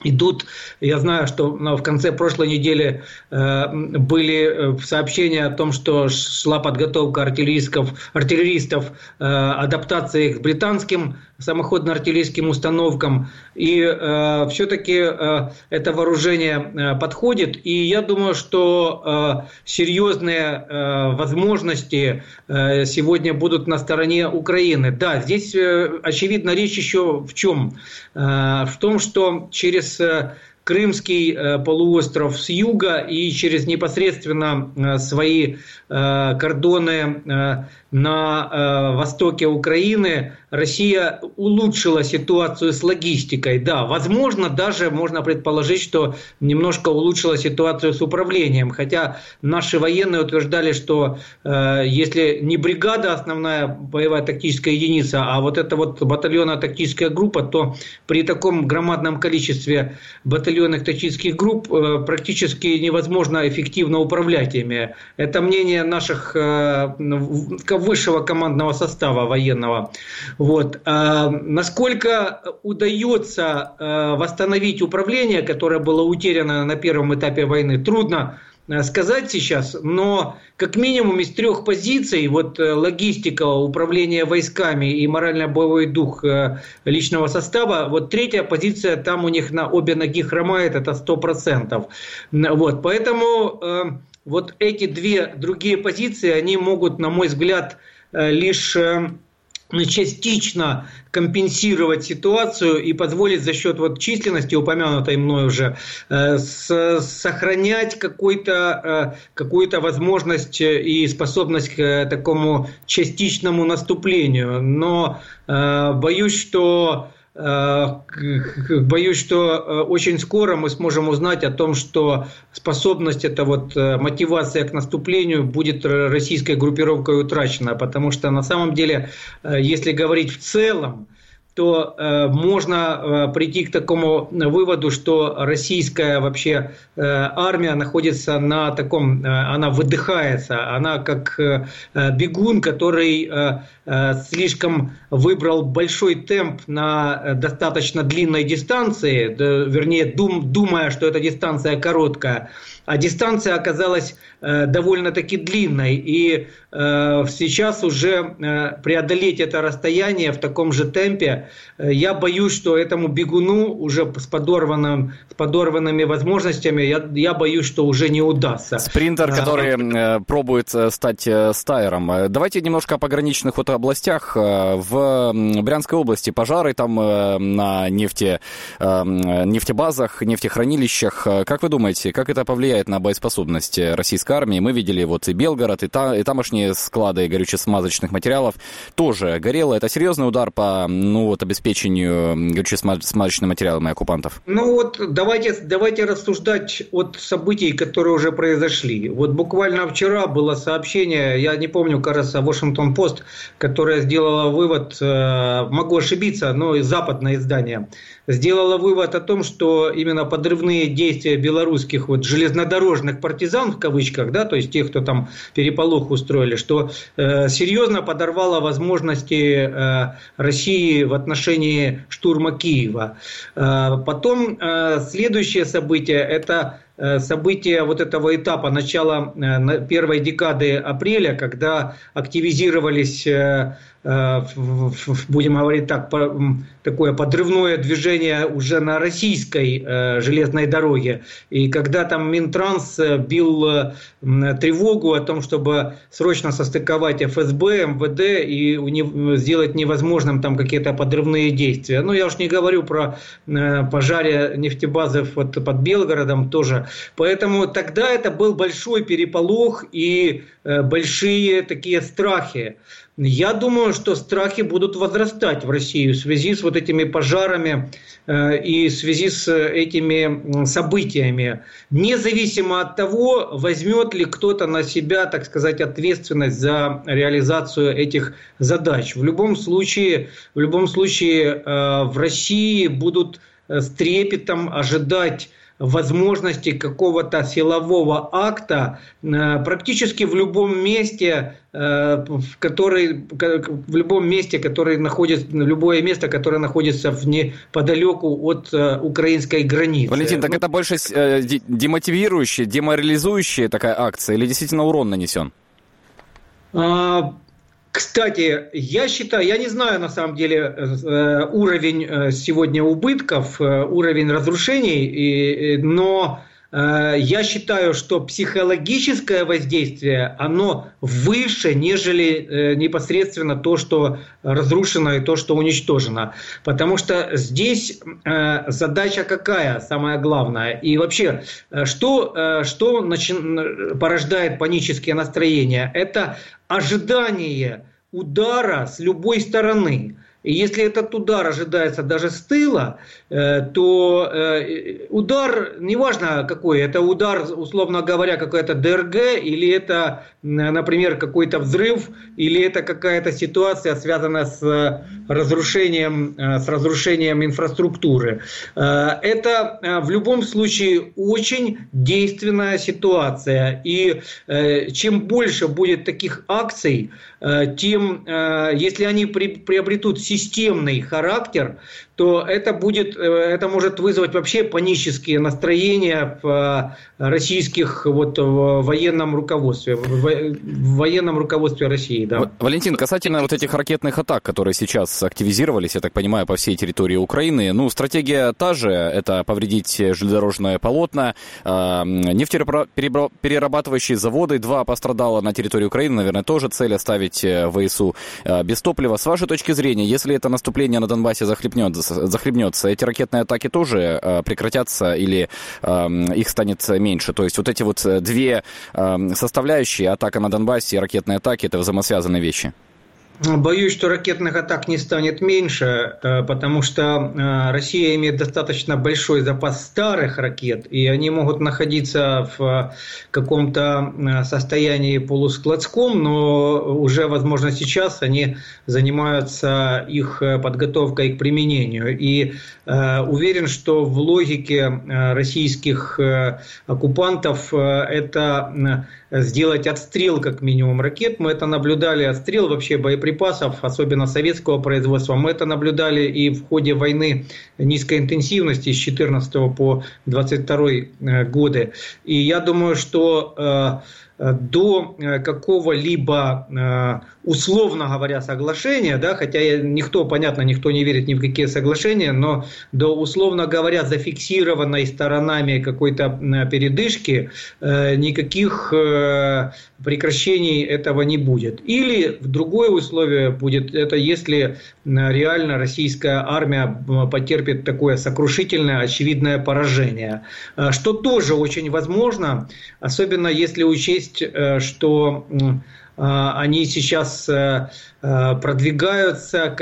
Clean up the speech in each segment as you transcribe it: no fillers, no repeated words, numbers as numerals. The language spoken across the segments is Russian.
идут. Я знаю, что в конце прошлой недели были сообщения о том, что шла подготовка артиллеристов, адаптация их к британским самоходно-артиллерийским установкам. И все-таки это вооружение подходит. И я думаю, что серьезные возможности сегодня будут на стороне Украины. Да, здесь, очевидно, речь еще в чем? В том, что через Крымский полуостров с юга и через непосредственно свои кордоны на востоке Украины Россия улучшила ситуацию с логистикой. Да, возможно, даже можно предположить, что немножко улучшила ситуацию с управлением. Хотя наши военные утверждали, что если не бригада, основная боевая тактическая единица, а вот эта вот батальонная тактическая группа, то при таком громадном количестве батальонных тактических групп практически невозможно эффективно управлять ими. Это мнение наших высшего командного состава военного. Вот. Насколько удается восстановить управление, которое было утеряно на первом этапе войны, трудно сказать сейчас, но как минимум из 3 позиций, вот логистика, управление войсками и морально-боевой дух личного состава, вот 3-я позиция, там у них на обе ноги хромает, это 100%. Вот, поэтому вот эти 2 другие позиции, они могут, на мой взгляд, лишь частично компенсировать ситуацию и позволить за счет вот численности, упомянутой мной уже, сохранять какую-то возможность и способность к такому частичному наступлению. Но боюсь, что очень скоро мы сможем узнать о том, что способность, эта вот мотивация к наступлению будет российской группировкой утрачена, потому что на самом деле, если говорить в целом, то можно прийти к такому выводу, что российская вообще армия находится на таком, она выдыхается, она как бегун, который слишком выбрал большой темп на достаточно длинной дистанции, вернее, думая, что эта дистанция короткая, а дистанция оказалась довольно-таки длинной, и сейчас уже преодолеть это расстояние в таком же темпе, я боюсь, что этому бегуну уже с подорванными возможностями, я боюсь, что уже не удастся. Спринтер, который пробует стать стайером. Давайте немножко о пограничных вот областях. В Брянской области пожары там на нефтебазах, нефтехранилищах. Как вы думаете, как это повлияет на боеспособность российской армии? Мы видели вот и Белгород, и тамошние склады горюче-смазочных материалов тоже горело. Это серьезный удар по обеспечению горюче-смазочными материалами оккупантов? Давайте рассуждать от событий, которые уже произошли. Вот буквально вчера было сообщение, я не помню, кажется, Washington-Post, которое сделало вывод, могу ошибиться, но западное издание, сделало вывод о том, что именно подрывные действия белорусских железнодорожных партизан, в кавычках, да, то есть тех, кто там переполох устроили, что серьезно подорвало возможности России в отношении штурма Киева. Потом следующее событие – это события вот этого этапа начала первой декады апреля, когда активизировались, будем говорить так, такое подрывное движение уже на российской железной дороге. И когда там Минтранс бил тревогу о том, чтобы срочно состыковать ФСБ, МВД и сделать невозможным там какие-то подрывные действия. Ну, я уж не говорю про пожаре нефтебазы под Белгородом тоже. Поэтому тогда это был большой переполох и большие такие страхи. Я думаю, что страхи будут возрастать в России в связи с вот этими пожарами и в связи с этими событиями. Независимо от того, возьмет ли кто-то на себя, так сказать, ответственность за реализацию этих задач. В любом случае в России будут с трепетом ожидать возможности какого-то силового акта практически в любом месте, которое находится неподалеку от украинской границы. Валентин, так это больше демотивирующая, деморализующая такая акция или действительно урон нанесен? Кстати, я не знаю на самом деле уровень сегодня убытков, уровень разрушений, но я считаю, что психологическое воздействие, оно выше, нежели непосредственно то, что разрушено и то, что уничтожено. Потому что здесь задача какая, самая главная? И вообще, что порождает панические настроения? Это ожидание удара с любой стороны. И если этот удар ожидается даже с тыла, то удар, неважно какой, это удар, условно говоря, какой-то ДРГ, или это, например, какой-то взрыв, или это какая-то ситуация, связанная с разрушением инфраструктуры. Это в любом случае очень действенная ситуация. И чем больше будет таких акций, тем, если они приобретут системный характер, то это может вызвать вообще панические настроения в российских в военном руководстве, России. Да. Валентин, касательно вот этих ракетных атак, которые сейчас активизировались, я так понимаю, по всей территории Украины, стратегия та же, это повредить железнодорожное полотно, нефтеперерабатывающие заводы, 2 пострадало на территории Украины, наверное, тоже цель оставить ВСУ без топлива. С вашей точки зрения, если это наступление на Донбассе захлебнется, эти ракетные атаки тоже прекратятся или их станет меньше? То есть вот эти 2 составляющие, атака на Донбассе и ракетные атаки, это взаимосвязанные вещи? Боюсь, что ракетных атак не станет меньше, потому что Россия имеет достаточно большой запас старых ракет, и они могут находиться в каком-то состоянии полускладском, но уже, возможно, сейчас они занимаются их подготовкой к применению. И уверен, что в логике российских оккупантов это сделать отстрел, как минимум, ракет. Мы это наблюдали, отстрел вообще боеприпасов, особенно советского производства. Мы это наблюдали и в ходе войны низкой интенсивности с 14 по 22 годы. И я думаю, что до какого-либо, условно говоря, соглашения, да, хотя никто не верит ни в какие соглашения, но до, условно говоря, зафиксированной сторонами какой-то передышки никаких прекращений этого не будет. Или другое условие будет, это если реально российская армия потерпит такое сокрушительное, очевидное поражение, что тоже очень возможно, особенно если учесть, что они сейчас продвигаются,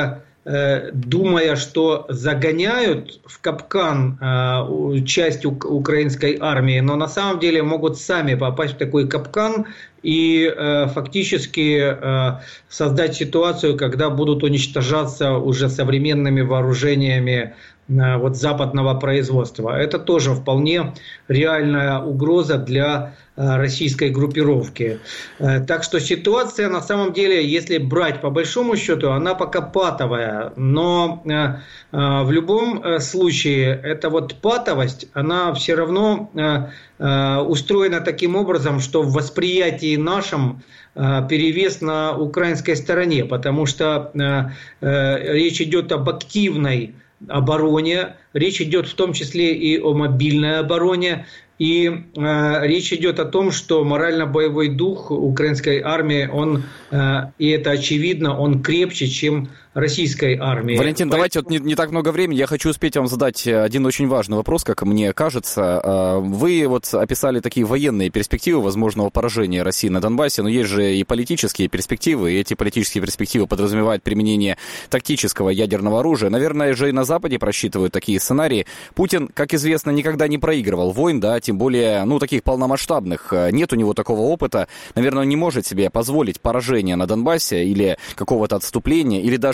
думая, что загоняют в капкан часть украинской армии, но на самом деле могут сами попасть в такой капкан и фактически создать ситуацию, когда будут уничтожаться уже современными вооружениями западного производства. Это тоже вполне реальная угроза для российской группировки. Так что ситуация на самом деле, если брать по большому счету, она пока патовая. Но в любом случае эта патовость, она все равно устроена таким образом, что в восприятии нашем перевес на украинской стороне, потому что речь идет об активной обороне, речь идет в том числе и о мобильной обороне, и речь идет о том, что морально-боевой дух украинской армии, и это очевидно, он крепче, чем российской армии. Валентин, давайте, не так много времени, я хочу успеть вам задать один очень важный вопрос, как мне кажется. Вы описали такие военные перспективы возможного поражения России на Донбассе, но есть же и политические перспективы, и эти политические перспективы подразумевают применение тактического ядерного оружия. Наверное, же и на Западе просчитывают такие сценарии. Путин, как известно, никогда не проигрывал войн, да, тем более, таких полномасштабных. Нет у него такого опыта. Наверное, он не может себе позволить поражение на Донбассе или какого-то отступления, или даже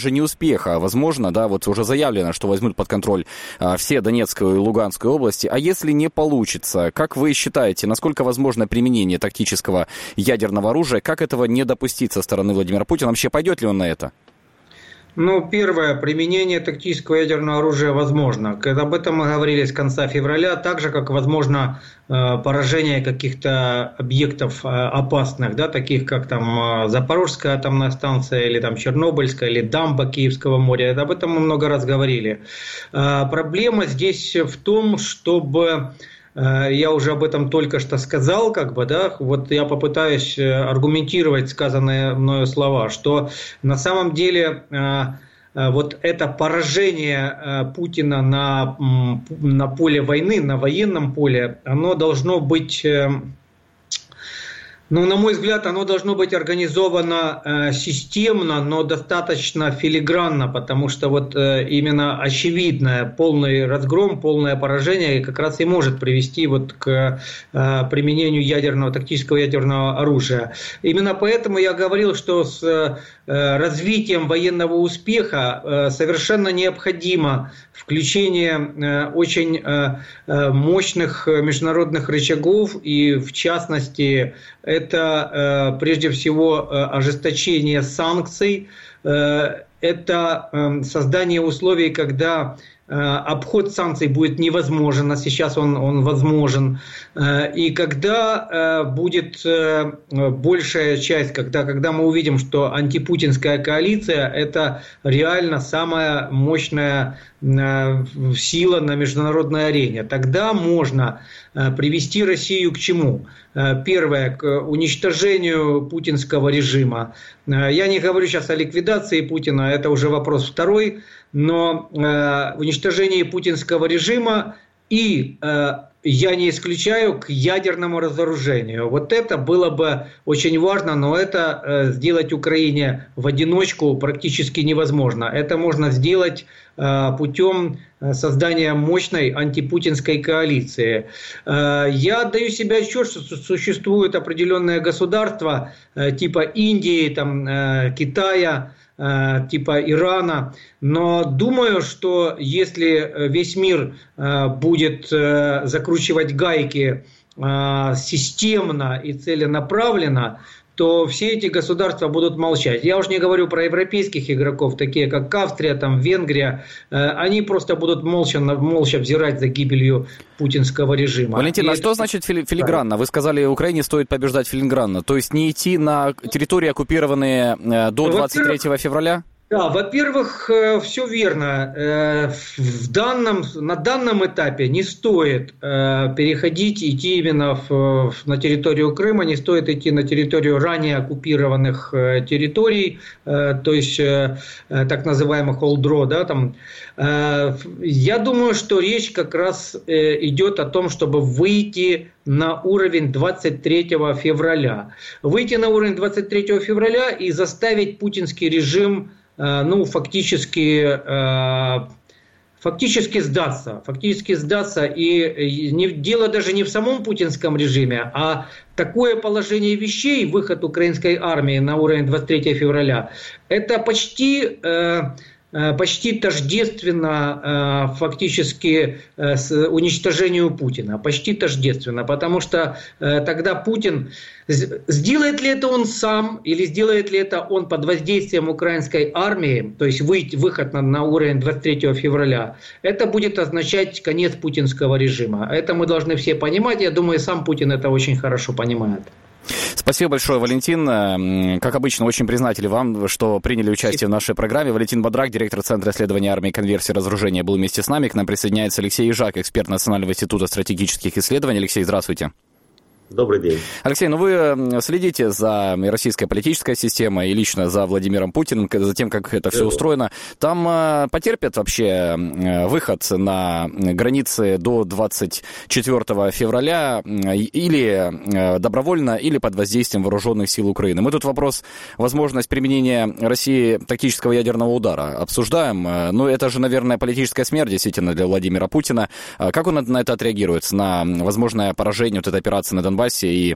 даже не успеха. Возможно, да, вот уже заявлено, что возьмут под контроль все Донецкую и Луганскую области. А если не получится, как вы считаете, насколько возможно применение тактического ядерного оружия? Как этого не допустить со стороны Владимира Путина? Вообще пойдет ли он на это? Ну, первое, применение тактического ядерного оружия возможно. Об этом мы говорили с конца февраля, так же, как возможно поражение каких-то объектов опасных, да, таких как там Запорожская атомная станция, или там Чернобыльская, или дамба Киевского моря. Об этом мы много раз говорили. Проблема здесь в том, чтобы... Я уже об этом только что сказал, вот я попытаюсь аргументировать сказанные мною слова, что на самом деле вот это поражение Путина на поле войны, на военном поле, оно должно быть... на мой взгляд, оно должно быть организовано системно, но достаточно филигранно, потому что вот именно очевидное полный разгром, полное поражение как раз и может привести вот к применению тактического ядерного оружия. Именно поэтому я говорил, что с развитием военного успеха совершенно необходимо включение очень мощных международных рычагов, и в частности это прежде всего ожесточение санкций, это создание условий, когда обход санкций будет невозможен, а сейчас он возможен. И когда будет большая часть, когда мы увидим, что антипутинская коалиция – это реально самая мощная сила на международной арене, тогда можно привести Россию к чему? Первое, к уничтожению путинского режима. Я не говорю сейчас о ликвидации Путина, это уже вопрос второй, но уничтожение путинского режима и, я не исключаю, к ядерному разоружению. Вот это было бы очень важно, но это сделать Украине в одиночку практически невозможно. Это можно сделать путем создания мощной антипутинской коалиции. Я отдаю себе отчет, что существуют определенные государства типа Индии, Китая, типа Ирана. Но думаю, что если весь мир будет закручивать гайки системно и целенаправленно, то все эти государства будут молчать. Я уже не говорю про европейских игроков, такие как Австрия, Венгрия. Они просто будут молча взирать за гибелью путинского режима. Валентин, а что значит филигранно? Вы сказали, Украине стоит побеждать филигранно. То есть не идти на территории, оккупированные до 23 февраля? Да, во-первых, все верно. На данном этапе не стоит идти именно на территорию Крыма, не стоит идти на территорию ранее оккупированных территорий, то есть так называемых Олдро. Я думаю, что речь как раз идет о том, чтобы выйти на уровень 23 февраля. Выйти на уровень 23 февраля и заставить путинский режим фактически сдаться. И дело даже не в самом путинском режиме, а такое положение вещей, выход украинской армии на уровень 23 февраля, это почти тождественно фактически с уничтожению Путина. Почти тождественно. Потому что тогда Путин... Сделает ли это он сам или сделает ли это он под воздействием украинской армии, то есть выход на уровень 23 февраля, это будет означать конец путинского режима. Это мы должны все понимать. Я думаю, сам Путин это очень хорошо понимает. Спасибо большое, Валентин. Как обычно, очень признателен вам, что приняли участие в нашей программе. Валентин Бадрак, директор Центра исследования армии, конверсии и разоружения, был вместе с нами. К нам присоединяется Алексей Ежак, эксперт Национального института стратегических исследований. Алексей, здравствуйте. Добрый день. Алексей, вы следите за российской политической системой и лично за Владимиром Путиным, за тем, как это все устроено. Там потерпят вообще выход на границы до 24 февраля или добровольно, или под воздействием вооруженных сил Украины? Мы тут вопрос, возможность применения России тактического ядерного удара обсуждаем. Но это же, наверное, политическая смерть действительно для Владимира Путина. Как он на это отреагирует, на возможное поражение этой операции на Донбассе и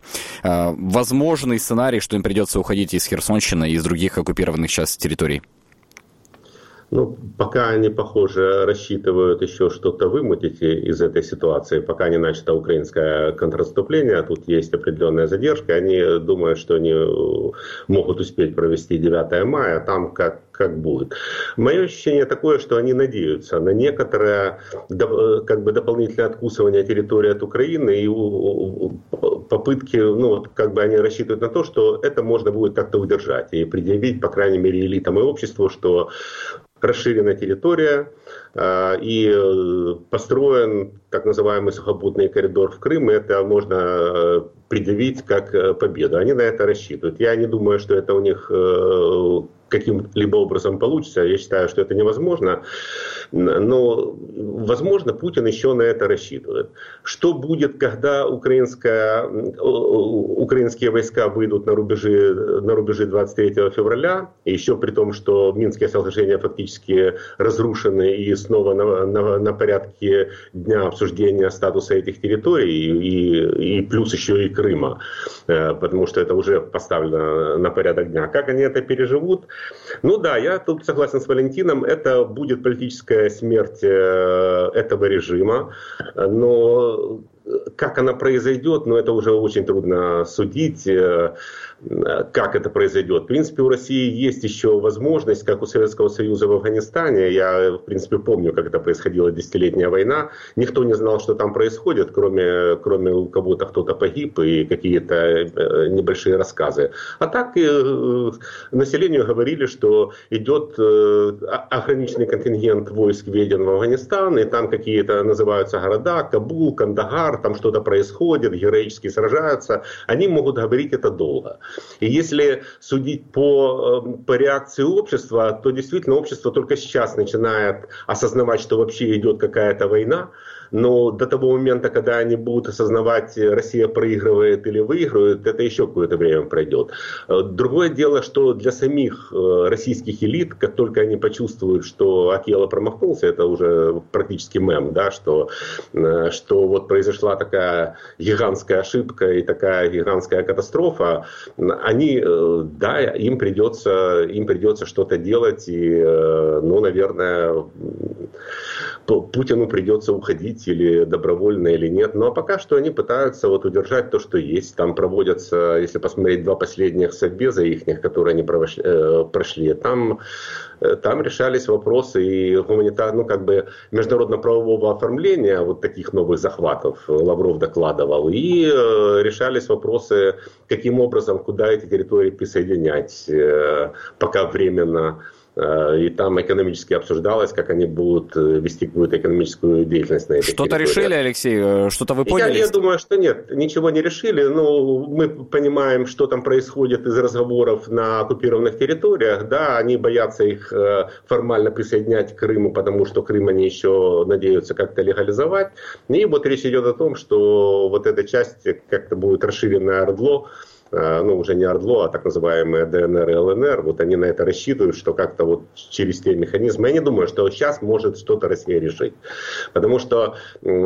возможный сценарий, что им придется уходить из Херсонщины и из других оккупированных сейчас территорий? Ну, пока они, похоже, рассчитывают еще что-то вымутить из этой ситуации, пока не начато украинское контрнаступление, тут есть определенная задержка, они думают, что они могут успеть провести 9 мая, там как будет. Мое ощущение такое, что они надеются на некоторое как бы дополнительное откусывание территории от Украины и попытки, ну, как бы они рассчитывают на то, что это можно будет как-то удержать и предъявить, по крайней мере, элитам и обществу, что расширена территория и построен так называемый сухопутный коридор в Крым, и это можно предъявить как победу. Они на это рассчитывают. Я не думаю, что это у них каким-либо образом получится. Я считаю, что это невозможно. Но, возможно, Путин еще на это рассчитывает. Что будет, когда украинские войска выйдут на рубежи 23 февраля, и еще при том, что Минские соглашения фактически разрушены и снова на порядке дня обсуждения статуса этих территорий, и плюс еще и Крыма, потому что это уже поставлено на порядок дня. Как они это переживут? Ну да, я тут согласен с Валентином, это будет политическая смерть этого режима, но как она произойдет, это уже очень трудно судить, как это произойдет. В принципе, у России есть еще возможность, как у Советского Союза в Афганистане. Я, в принципе, помню, как это происходила десятилетняя война. Никто не знал, что там происходит, кроме у кого-то кто-то погиб и какие-то небольшие рассказы. А так населению говорили, что идет ограниченный контингент войск введен в Афганистан, и там какие-то называются города, Кабул, Кандагар, там что-то происходит, героически сражаются. Они могут говорить это долго. И если судить по реакции общества, то действительно общество только сейчас начинает осознавать, что вообще идет какая-то война. Но до того момента, когда они будут осознавать, Россия проигрывает или выигрывает, это еще какое-то время пройдет. Другое дело, что для самих российских элит, как только они почувствуют, что Акела промахнулся, это уже практически мем, да, что вот произошла такая гигантская ошибка и такая гигантская катастрофа, им придется что-то делать, и, наверное, Путину придется уходить или добровольно, или нет. Ну а пока что они пытаются удержать то, что есть. Там проводятся, если посмотреть 2 последних совбеза их, которые они прошли, там решались вопросы и международно-правового оформления таких новых захватов, Лавров докладывал, и решались вопросы, каким образом, куда эти территории присоединять, пока временно. И там экономически обсуждалось, как они будут вести какую-то экономическую деятельность на этой территории. Что-то решили, Алексей? Что-то вы поняли? Я думаю, что нет, ничего не решили. Мы понимаем, что там происходит из разговоров на оккупированных территориях. Да, они боятся их формально присоединять к Крыму, потому что Крым они еще надеются как-то легализовать. И речь идет о том, что эта часть как-то будет расширенное ОРДЛО, уже не ОРДЛО, а так называемые ДНР и ЛНР, они на это рассчитывают, что как-то через те механизмы. Я не думаю, что сейчас может что-то Россия решить. Потому что,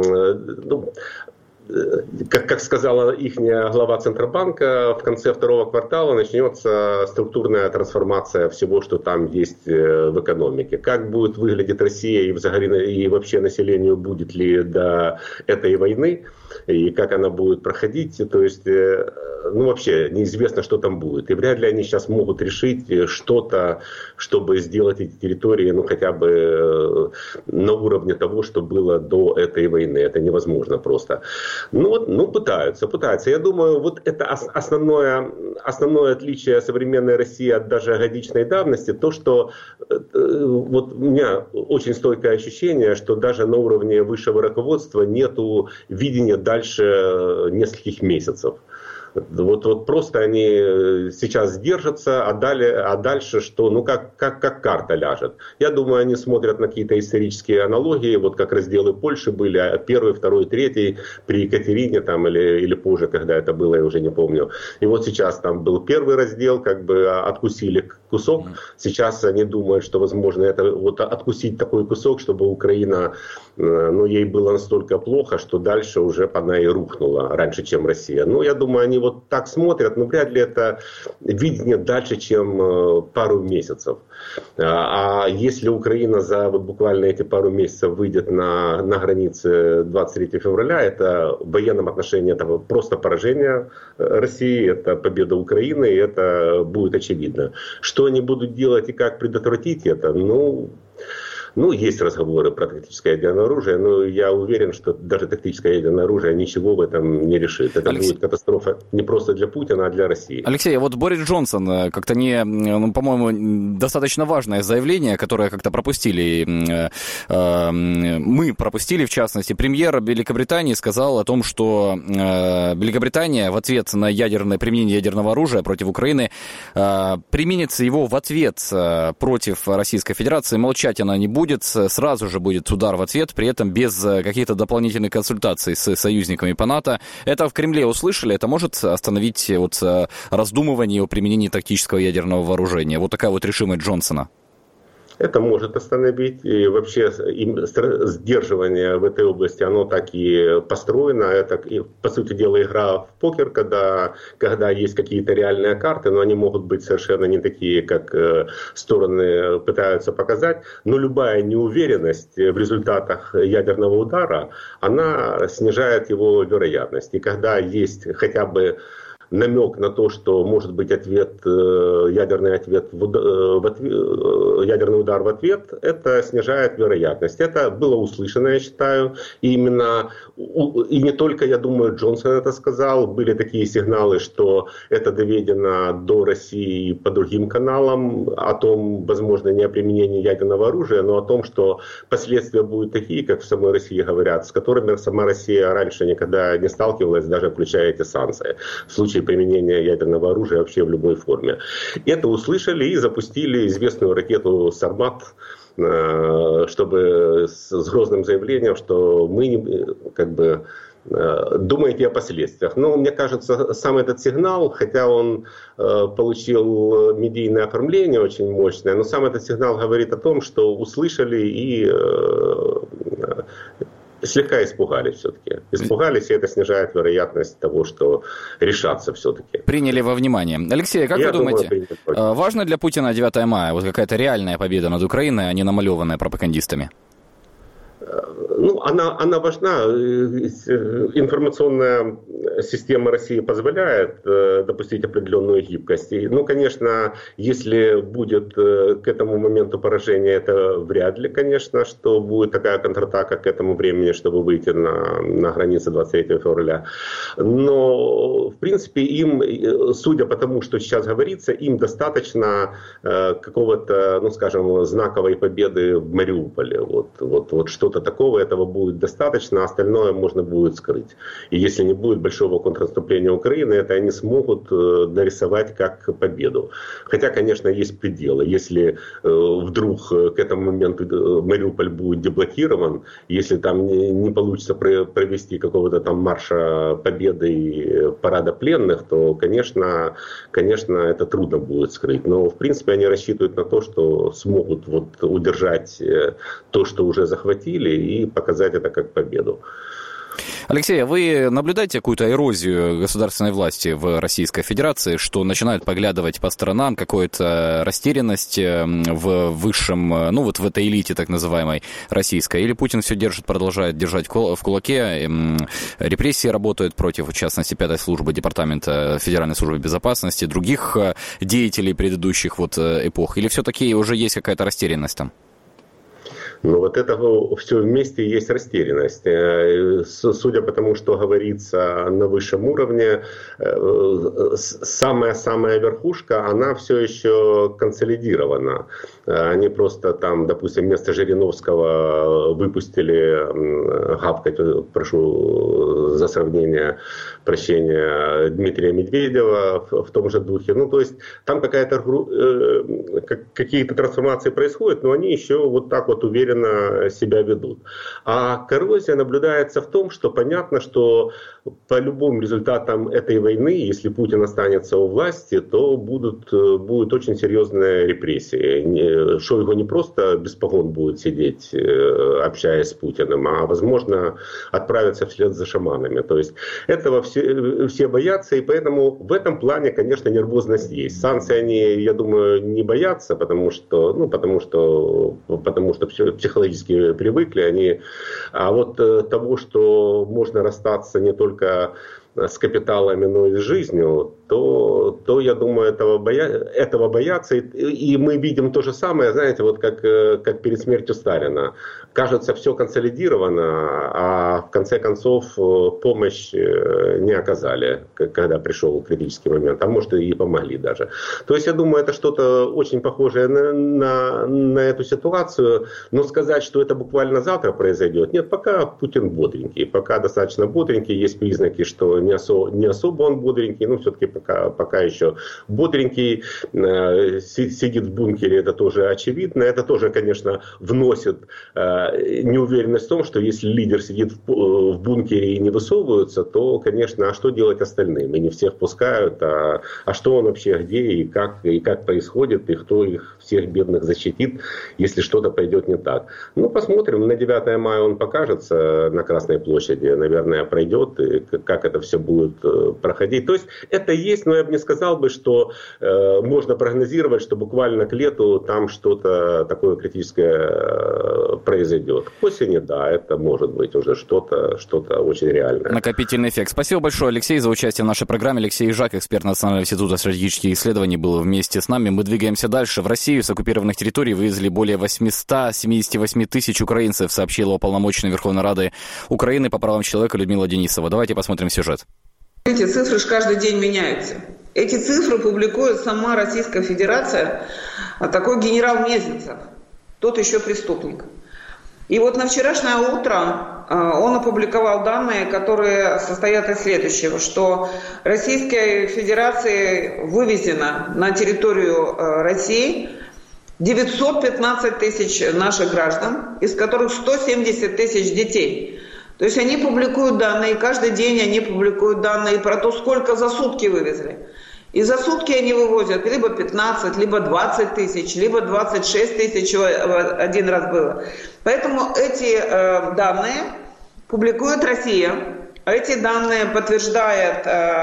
как сказала их глава Центробанка, в конце 2-го квартала начнется структурная трансформация всего, что там есть в экономике. Как будет выглядеть Россия и вообще населению, будет ли до этой войны, и как она будет проходить, то есть, вообще неизвестно, что там будет. И вряд ли они сейчас могут решить что-то, чтобы сделать эти территории, хотя бы на уровне того, что было до этой войны. Это невозможно просто. Пытаются. Я думаю, это основное отличие современной России от даже годичной давности, то, что у меня очень стойкое ощущение, что даже на уровне высшего руководства нету видения дальше нескольких месяцев. Просто они сейчас держатся, а дальше что? Как карта ляжет. Я думаю, они смотрят на какие-то исторические аналогии, как разделы Польши были, 1, 2, 3 при Екатерине или позже, когда это было, я уже не помню. И сейчас там был первый раздел, откусили кусок. Сейчас они думают, что возможно это вот откусить такой кусок, чтобы Украина, ей было настолько плохо, что дальше уже она и рухнула раньше, чем Россия. Я думаю, они вот так смотрят, но вряд ли это видение дальше, чем пару месяцев. А если Украина за вот буквально эти пару месяцев выйдет на границе 23 февраля, это в военном отношении это просто поражение России, это победа Украины, и это будет очевидно. Что они будут делать и как предотвратить это, есть разговоры про тактическое ядерное оружие, но я уверен, что даже тактическое ядерное оружие ничего в этом не решит. Это будет катастрофа не просто для Путина, а для России. Алексей, вот Борис Джонсон как-то по-моему, достаточно важное заявление, которое как-то пропустили, мы пропустили, в частности. Премьер Великобритании сказал о том, что Великобритания в ответ на применение ядерного оружия против Украины применит его в ответ против Российской Федерации. Молчать она не будет, сразу же будет удар в ответ, при этом без каких-то дополнительных консультаций с союзниками по НАТО. Это в Кремле услышали, это может остановить раздумывание о применении тактического ядерного вооружения. Вот такая вот решимость Джонсона. Это может остановить. И вообще сдерживание в этой области, оно так и построено. Это, по сути дела, игра в покер, когда есть какие-то реальные карты, но они могут быть совершенно не такие, как стороны пытаются показать. Но любая неуверенность в результатах ядерного удара, она снижает его вероятность. И когда есть хотя бы намек на то, что может быть ядерный удар в ответ, это снижает вероятность. Это было услышано, я считаю, и не только, я думаю, Джонсон это сказал, были такие сигналы, что это доведено до России по другим каналам, о том, возможно, не о применении ядерного оружия, но о том, что последствия будут такие, как в самой России говорят, с которыми сама Россия раньше никогда не сталкивалась, даже включая эти санкции. В случае применения ядерного оружия вообще в любой форме. Это услышали и запустили известную ракету «Сармат», чтобы с грозным заявлением, что мы думаете о последствиях. Но мне кажется, сам этот сигнал, хотя он получил медийное оформление очень мощное, но сам этот сигнал говорит о том, что услышали и слегка испугались все-таки. Испугались, и это снижает вероятность того, что решатся все-таки. Приняли во внимание. Алексей, как вы думаете, важно для Путина 9 мая? Вот какая-то реальная победа над Украиной, а не намалеванная пропагандистами? Она важна. Информационная система России позволяет допустить определенную гибкость. Конечно, если будет к этому моменту поражения, это вряд ли, конечно, что будет такая контратака к этому времени, чтобы выйти на границы 23 февраля. Но, в принципе, им, судя по тому, что сейчас говорится, им достаточно какого-то, знаковой победы в Мариуполе. Вот что-то такого, этого будет достаточно, а остальное можно будет скрыть. И если не будет большого контрнаступления Украины, это они смогут нарисовать как победу. Хотя, конечно, есть пределы. Если вдруг к этому моменту Мариуполь будет деблокирован, если там не получится провести какого-то там марша победы и парада пленных, то, конечно, это трудно будет скрыть. Но, в принципе, они рассчитывают на то, что смогут удержать то, что уже захватили, и показать это как победу. Алексей, а вы наблюдаете какую-то эрозию государственной власти в Российской Федерации, что начинают поглядывать по сторонам, какая-то растерянность в высшем, в этой элите так называемой российской? Или Путин все продолжает держать в кулаке, репрессии работают против, в частности, 5-й службы Департамента Федеральной службы безопасности, других деятелей предыдущих эпох? Или все-таки уже есть какая-то растерянность там? Это все вместе есть растерянность. Судя по тому, что говорится на высшем уровне, самая верхушка, она все еще консолидирована. Они просто там, допустим, вместо Жириновского выпустили, гавкать, прошу за сравнение, прощения, Дмитрия Медведева в том же духе. То есть там какие-то трансформации происходят, но они еще вот так вот уверенно уверенно себя ведут. А коррозия наблюдается в том, что понятно, что по любым результатам этой войны, если Путин останется у власти, то будут очень серьезные репрессии. Шойгу не просто без погон будет сидеть, общаясь с Путиным, а, возможно, отправиться вслед за шаманами. То есть этого все боятся, и поэтому в этом плане, конечно, нервозность есть. Санкции они, я думаю, не боятся, потому что психологически привыкли. А вот того, что можно расстаться не только с капиталами, но и с жизнью, то я думаю, этого боятся. И мы видим то же самое, знаете, вот как перед смертью Сталина. Кажется, все консолидировано, а в конце концов помощь не оказали, когда пришел критический момент, а может и помогли даже. То есть я думаю, это что-то очень похожее на эту ситуацию, но сказать, что это буквально завтра произойдет, нет, пока Путин бодренький, пока достаточно бодренький, есть признаки, что не особо он бодренький, но все-таки пока еще бодренький, сидит в бункере, это тоже очевидно, это тоже, конечно, вносит неуверенность в том, что если лидер сидит в бункере и не высовывается, то, конечно, а что делать остальным? И не всех пускают, а что он вообще, где и как происходит, и кто их всех бедных защитит, если что-то пойдет не так. Ну, посмотрим, на 9 мая он покажется на Красной площади, наверное, пройдет, и как это все будет проходить. То есть это есть, но я бы не сказал бы, что можно прогнозировать, что буквально к лету там что-то такое критическое произойдет. К осени, да, это может быть уже что-то очень реальное. Накопительный эффект. Спасибо большое, Алексей, за участие в нашей программе. Алексей Жак, эксперт Национального института стратегических исследований, был вместе с нами. Мы двигаемся дальше. В Россию с оккупированных территорий вывезли более 878 тысяч украинцев, сообщила уполномоченная Верховной Рады Украины по правам человека Людмила Денисова. Давайте посмотрим сюжет. Эти цифры же каждый день меняются. Эти цифры публикует сама Российская Федерация, такой генерал Мезенцев, тот еще преступник. И вот на вчерашнее утро он опубликовал данные, которые состоят из следующего, что Российской Федерации вывезено на территорию России 915 тысяч наших граждан, из которых 170 тысяч детей. То есть они публикуют данные, каждый день они публикуют данные про то, сколько за сутки вывезли. И за сутки они вывозят либо 15, либо 20 тысяч, либо 26 тысяч один раз было. Поэтому эти данные публикует Россия. Эти данные подтверждает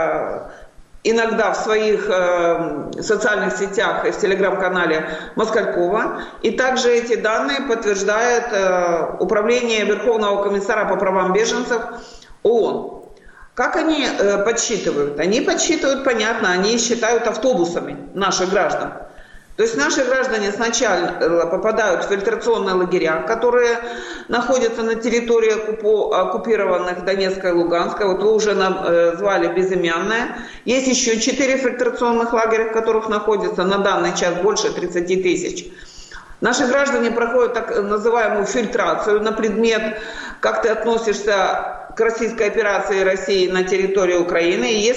иногда в своих социальных сетях и в телеграм-канале Москалькова. И также эти данные подтверждает Управление Верховного комиссара по правам беженцев ООН. Как они подсчитывают? Они подсчитывают, понятно, они считают автобусами наших граждан. То есть наши граждане сначала попадают в фильтрационные лагеря, которые находятся на территории оккупированных Донецка и Луганска. Вот вы уже назвали безымянное. Есть еще 4 фильтрационных лагеря, в которых находится на данный час больше 30 тысяч. Наши граждане проходят так называемую фильтрацию на предмет, как ты относишься к российской операции России на территории Украины. И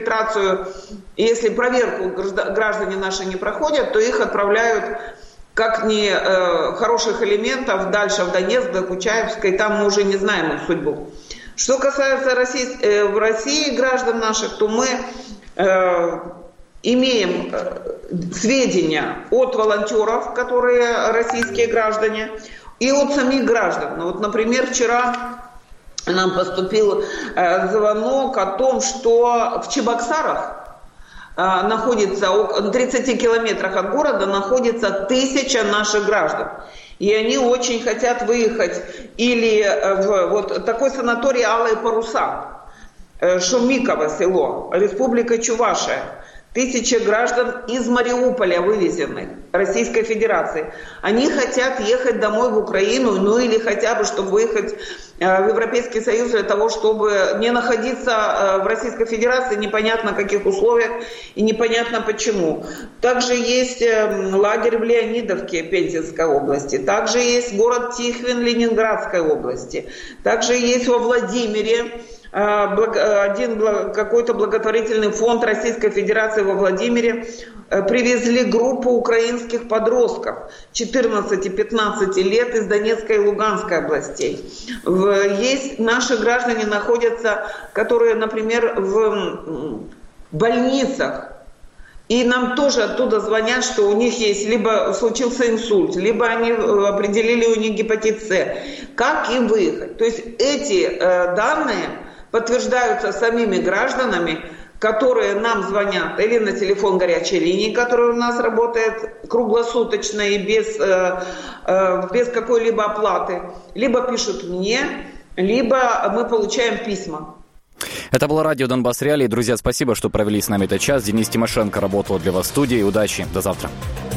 если проверку граждане наши не проходят, то их отправляют как не хороших элементов дальше в Донецк, до Кучаевска, и там мы уже не знаем их судьбу. Что касается в России граждан наших, то мы имеем сведения от волонтеров, которые российские граждане, и от самих граждан. Вот, например, вчера нам поступил звонок о том, что в Чебоксарах находится, в 30 километрах от города находится 1000 наших граждан. И они очень хотят выехать или в вот такой санаторий «Алые паруса», Шумиково село, Республика Чувашия. 1000 граждан из Мариуполя вывезены Российской Федерации. Они хотят ехать домой в Украину, ну или хотя бы, чтобы выехать в Европейский Союз для того, чтобы не находиться в Российской Федерации непонятно в каких условиях и непонятно почему. Также есть лагерь в Леонидовке Пензенской области, также есть город Тихвин Ленинградской области, также есть во Владимире какой-то благотворительный фонд Российской Федерации во Владимире привезли группу украинских подростков 14 и 15 лет из Донецкой и Луганской областей. Есть наши граждане находятся, которые, например, в больницах. И нам тоже оттуда звонят, что у них есть либо случился инсульт, либо они определили у них гепатит С. Как им выехать? То есть эти данные подтверждаются самими гражданами, которые нам звонят или на телефон горячей линии, который у нас работает круглосуточно и без какой-либо оплаты, либо пишут мне, либо мы получаем письма. Это было радио «Донбасс Реалии». Друзья, спасибо, что провели с нами этот час. Денис Тимошенко работал для вас в студии. Удачи. До завтра.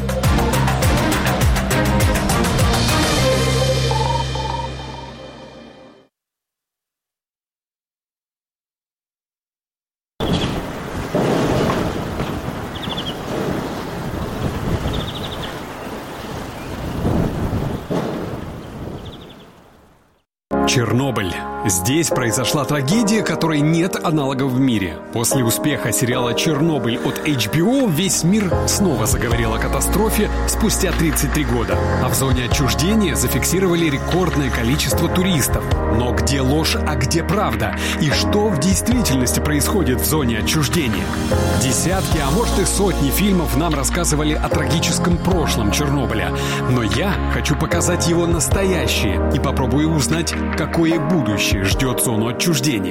Чернобыль. Здесь произошла трагедия, которой нет аналогов в мире. После успеха сериала «Чернобыль» от HBO весь мир снова заговорил о катастрофе спустя 33 года. А в зоне отчуждения зафиксировали рекордное количество туристов. Но где ложь, а где правда? И что в действительности происходит в зоне отчуждения? Десятки, а может и сотни фильмов нам рассказывали о трагическом прошлом Чернобыля. Но я хочу показать его настоящее и попробую узнать, какое будущее ждет зону отчуждения.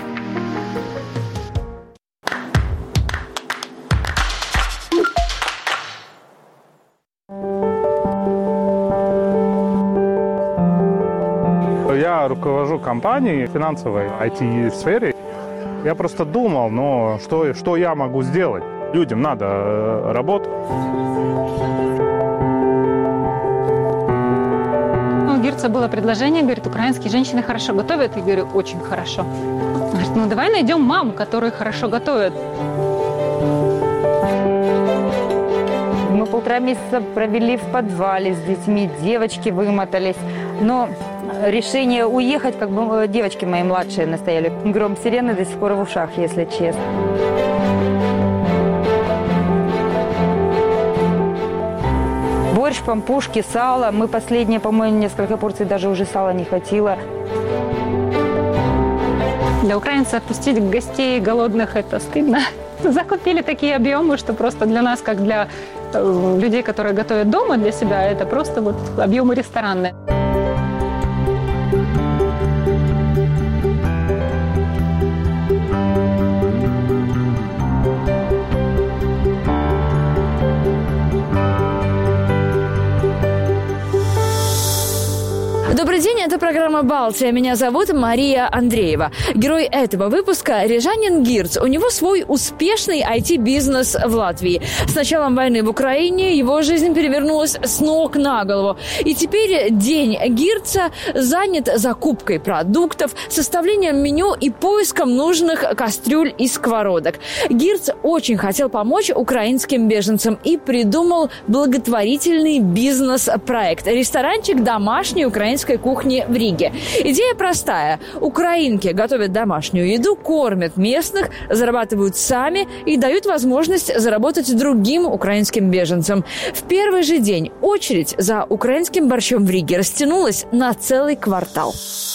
Я руковожу компанией финансовой IT-сфере. Я просто думал, что я могу сделать? Людям надо работать. У Гирца было предложение, говорит, украинские женщины хорошо готовят. Я говорю, очень хорошо. Говорит, давай найдем маму, которая хорошо готовит. Мы 1,5 месяца провели в подвале с детьми, девочки вымотались. Но решение уехать, как бы девочки мои младшие настояли. Гром сирены до сих пор в ушах, если честно. Борщ, пампушки, сало. Мы последние, по-моему, несколько порций даже уже сала не хватило. Для украинцев отпустить гостей голодных – это стыдно. Закупили такие объемы, что просто для нас, как для людей, которые готовят дома для себя, это просто вот объемы ресторанные. Добрый день, это программа «Балтия». Меня зовут Мария Андреева. Герой этого выпуска – рижанин Гирц. У него свой успешный IT-бизнес в Латвии. С началом войны в Украине его жизнь перевернулась с ног на голову. И теперь день Гирца занят закупкой продуктов, составлением меню и поиском нужных кастрюль и сковородок. Гирц очень хотел помочь украинским беженцам и придумал благотворительный бизнес-проект – ресторанчик домашней украинской кухни в Риге. Идея простая. Украинки готовят домашнюю еду, кормят местных, зарабатывают сами и дают возможность заработать другим украинским беженцам. В первый же день очередь за украинским борщом в Риге растянулась на целый квартал.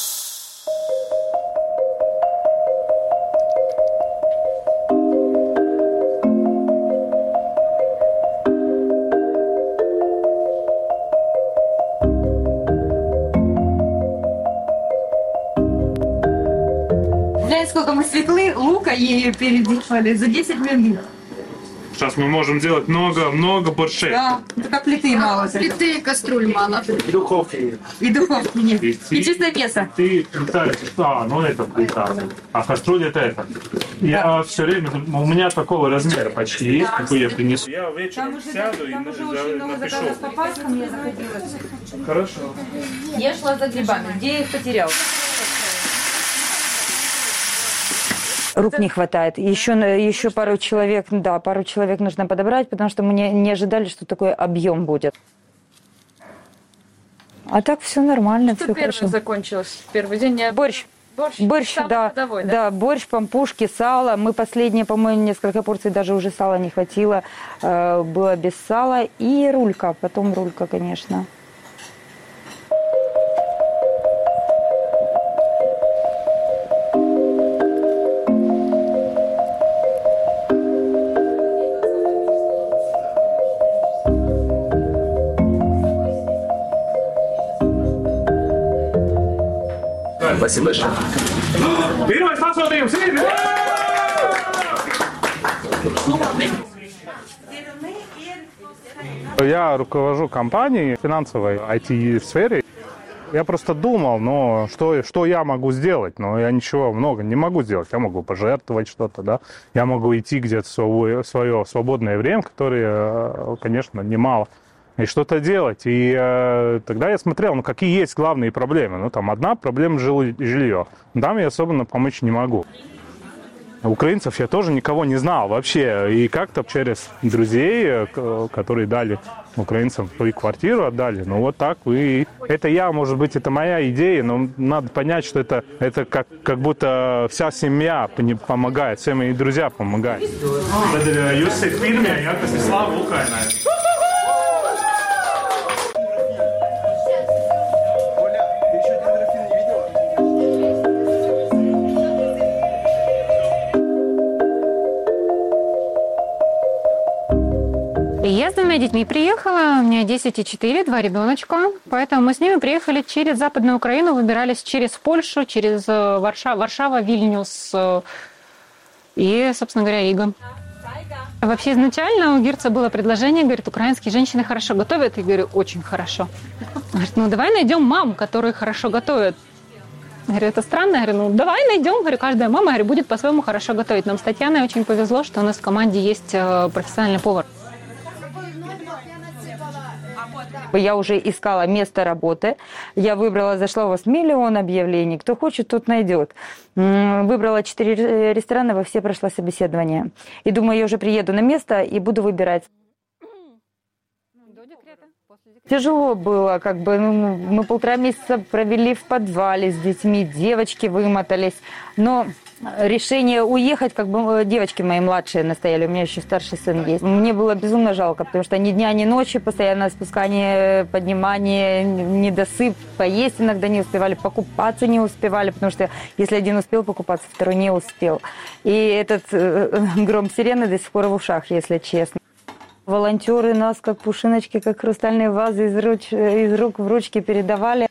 Сколько мы свеклы, лука ею переделали за 10 минут. Сейчас мы можем делать много борщей. Да, только плиты мало. Плиты и кастрюль мало. И духовки. И духовки нет. И чистое мясо. Ты питаешь, это плита. А кастрюля это. Я все время, у меня такого размера почти, какой я принесу. Я вечером сяду и напишу. По паскам я заходила. Хорошо. Я шла за грибами. Где я их потерял? Рук не хватает. Еще пару человек нужно подобрать, потому что мы не ожидали, что такой объем будет. А так все нормально, Что все первое хорошо. закончилось? Первый день Борщ. Борщ, да. Ходовой, да. Да, борщ, пампушки, сало. Мы последние, по-моему, несколько порций даже уже сала не хватило. Было без сала. И рулька. Потом рулька, конечно. Спасибо большое. Я руковожу компанией финансовой IT-сфере. Я просто думал, что я могу сделать, но я ничего много не могу сделать. Я могу пожертвовать что-то, да. Я могу идти где-то в свое свободное время, которое, конечно, немало, и что-то делать. И тогда я смотрел, какие есть главные проблемы. Там одна проблема — жилье. Там я особенно помочь не могу. Украинцев я тоже никого не знал вообще. И как-то через друзей, которые дали украинцам свою квартиру, отдали. Вот так. И это может быть, это моя идея, но надо понять, что это как будто вся семья помогает, все мои друзья помогают. Я с двумя детьми приехала, у меня 10 и 4, 2 ребеночка, поэтому мы с ними приехали через Западную Украину, выбирались через Польшу, через Варшава, Вильнюс и, собственно говоря, Рига. Вообще изначально у Гирца было предложение, говорит, украинские женщины хорошо готовят, и говорю, очень хорошо. Говорит, давай найдем мам, которые хорошо готовят. Я говорю, это странно. Я говорю, давай найдем. Говорю, каждая мама, будет по-своему хорошо готовить. Нам с Татьяной очень повезло, что у нас в команде есть профессиональный повар. Я уже искала место работы. Я выбрала, зашла, у вас миллион объявлений. Кто хочет, тот найдет. Выбрала 4 ресторана, во все прошла собеседование. И думаю, я уже приеду на место и буду выбирать. Тяжело было, мы 1,5 месяца провели в подвале с детьми, девочки вымотались. Но решение уехать, девочки мои младшие настояли, у меня еще старший сын есть. Мне было безумно жалко, потому что ни дня, ни ночи, постоянно спускание, поднимание, недосып, поесть иногда не успевали, покупаться не успевали, потому что если один успел покупаться, второй не успел. И этот гром сирены до сих пор в ушах, если честно. Волонтеры нас, как пушиночки, как хрустальные вазы из рук в ручки передавали.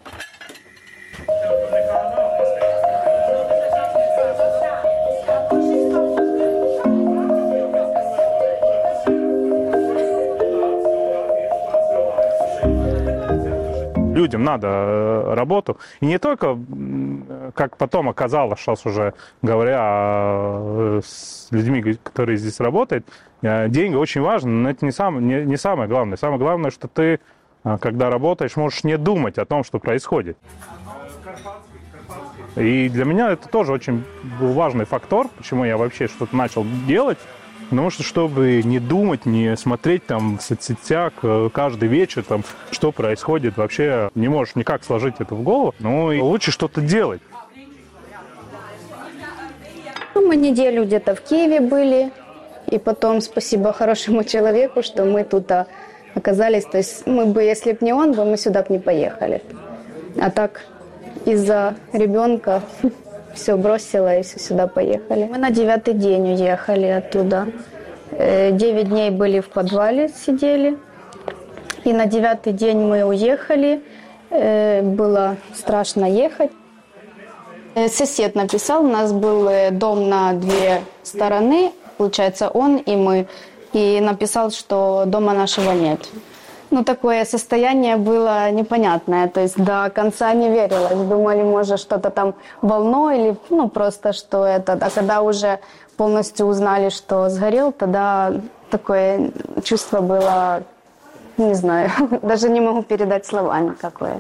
Людям надо работу. И не только, как потом оказалось, сейчас уже говоря с людьми, которые здесь работают, деньги очень важны, но это не самое главное. Самое главное, что ты, когда работаешь, можешь не думать о том, что происходит. И для меня это тоже очень был важный фактор, почему я вообще что-то начал делать. Потому что, чтобы не думать, не смотреть в соцсетях каждый вечер, что происходит, вообще не можешь никак сложить это в голову. И лучше что-то делать. Мы неделю где-то в Киеве были. И потом спасибо хорошему человеку, что мы тут оказались. То есть мы бы, если бы не он, мы сюда бы не поехали. А так из-за ребенка все бросила и все сюда поехали. Мы на 9-й день уехали оттуда. 9 дней были в подвале, сидели. И на 9-й день мы уехали. Было страшно ехать. Сосед написал, у нас был дом на 2 стороны. Получается, он и мы. И написал, что дома нашего нет. Такое состояние было непонятное. То есть до конца не верилось. Думали, может, что-то там волной или просто что это. А когда уже полностью узнали, что сгорел, тогда такое чувство было, не знаю, даже не могу передать словами какое.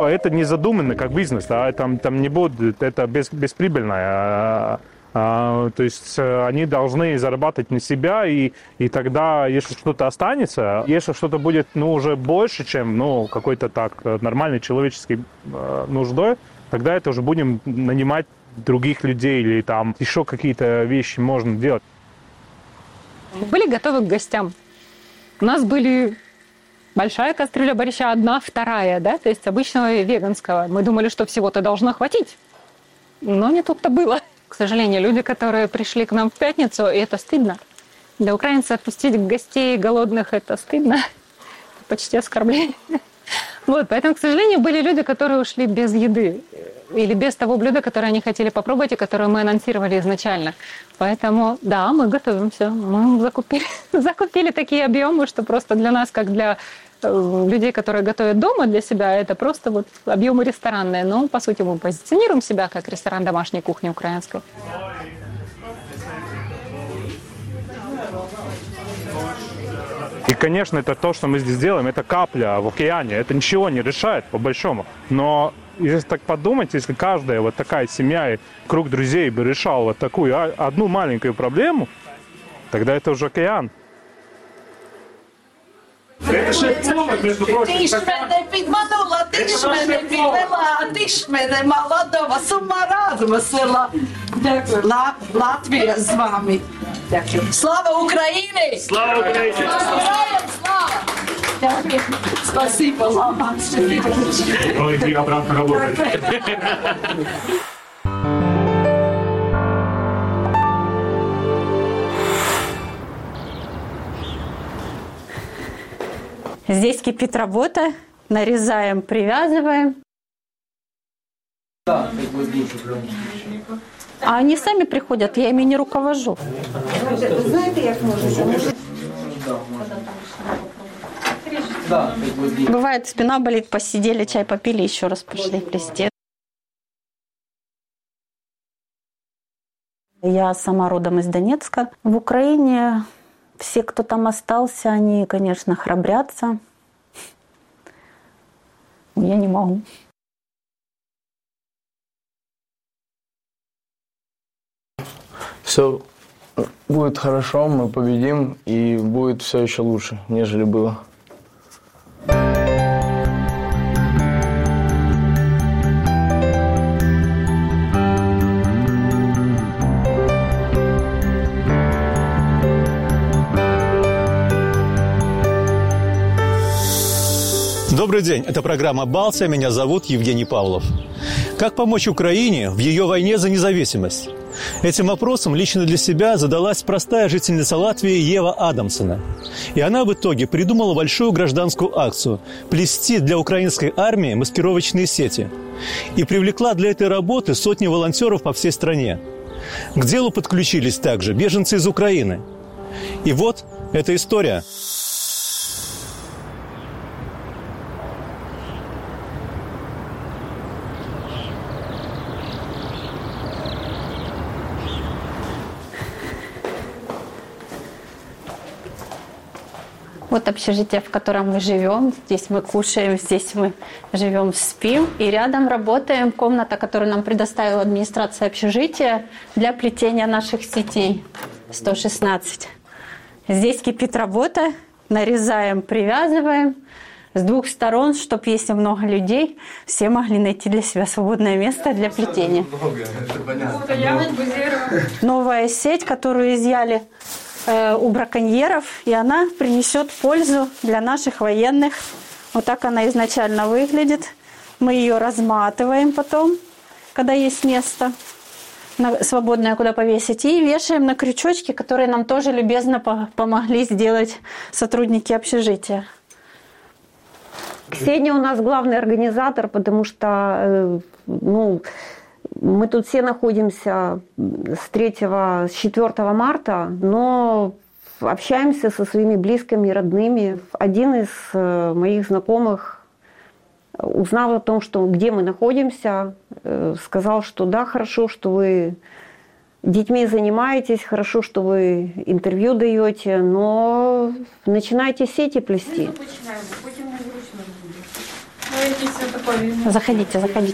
это не задумано как бизнес, да, там не будет, это бесприбыльное. То есть они должны зарабатывать на себя, и тогда, если что-то останется, если что-то будет уже больше, чем какой-то так нормальной человеческой нуждой, тогда это уже будем нанимать других людей или там еще какие-то вещи можно делать. Были готовы к гостям. У нас были большая кастрюля борща, одна, вторая, да, то есть обычного веганского. Мы думали, что всего-то должно хватить, но не тут-то было. К сожалению, люди, которые пришли к нам в пятницу, и это стыдно. Для украинцев отпустить гостей голодных – это стыдно. Почти оскорбление. Вот, поэтому, к сожалению, были люди, которые ушли без еды. Или без того блюда, которое они хотели попробовать, и которое мы анонсировали изначально. Поэтому, да, мы готовимся. Мы закупили такие объемы, что просто для нас, как для людей, которые готовят дома для себя, это просто вот объемы ресторанные. Но, по сути, мы позиционируем себя как ресторан домашней кухни украинской. И, конечно, это то, что мы здесь делаем, это капля в океане. Это ничего не решает, по большому. Но если так подумать, если каждая вот такая семья и круг друзей бы решал вот такую одну маленькую проблему, тогда это уже океан. Это же повод, между прочим. Ти ж мене підманула, ти ж мене підвела, ти ж мене молодого з ума разом села. Дякую. Латвія з вами. Дякую. Слава Україні! Слава Україні! Слава! Дякую. Спасибо, Лама. Ой, ты обратно работаешь. Здесь кипит работа, нарезаем, привязываем. Да, так будет лучше прям. А они сами приходят, я ими не руковожу. Знаете, як можете? Да, так будет лучше. Бывает, спина болит, посидели, чай попили, еще раз пошли плести. Я сама родом из Донецка. В Украине все, кто там остался, они, конечно, храбрятся. Я не могу. Все будет хорошо, мы победим, и будет все еще лучше, нежели было. Добрый день, это программа «Балтия», меня зовут Евгений Павлов. Как помочь Украине в ее войне за независимость? Этим вопросом лично для себя задалась простая жительница Латвии Ева Адамсона. И она в итоге придумала большую гражданскую акцию – плести для украинской армии маскировочные сети. И привлекла для этой работы сотни волонтеров по всей стране. К делу подключились также беженцы из Украины. И вот эта история. Вот общежитие, в котором мы живем. Здесь мы кушаем, здесь мы живем, спим. И рядом работаем. Комната, которую нам предоставила администрация общежития для плетения наших сетей. 116. Здесь кипит работа. Нарезаем, привязываем. С двух сторон, чтобы, если много людей, все могли найти для себя свободное место для плетения. Новая сеть, которую изъяли у браконьеров, и она принесет пользу для наших военных. Вот так она изначально выглядит. Мы ее разматываем потом, когда есть место свободное, куда повесить, и вешаем на крючочки, которые нам тоже любезно помогли сделать сотрудники общежития. Ксения у нас главный организатор, потому что мы тут все находимся с 4 марта, но общаемся со своими близкими и родными. Один из моих знакомых, узнав о том, где мы находимся, сказал, что да, хорошо, что вы детьми занимаетесь, хорошо, что вы интервью даете, но начинайте сети плести. Заходите, заходите.